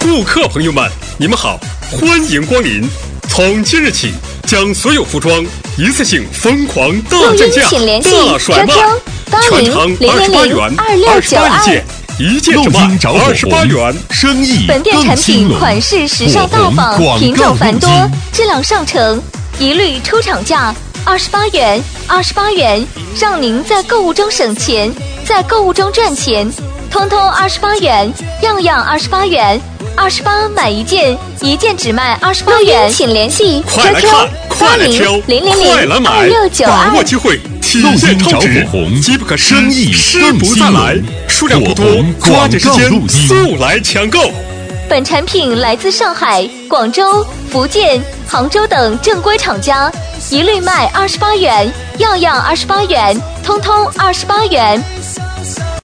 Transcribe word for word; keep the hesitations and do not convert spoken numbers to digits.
顾客朋友们，你们好，欢迎光临！从今日起，将所有服装一次性疯狂大降价、大甩卖，全场二十八元，二十八一件，一件只卖二十八元， 生意本店产品款式时尚大方，品种繁多，质量上乘，一律出厂价二十八元，二十八元，让您在购物中省钱，在购物中赚钱，通通二十八元，样样二十八元。二十八买一件，一件只卖二十八元，请联系快来看，快来挑， 零零零快来买，把握机会，体验超值，机不可失，失不再来，数量不多，抓紧时间，速来抢购。 本产品来自上海、广州、福建、杭州等正规厂家，一律卖二十八元，样样二十八元，通通二十八元。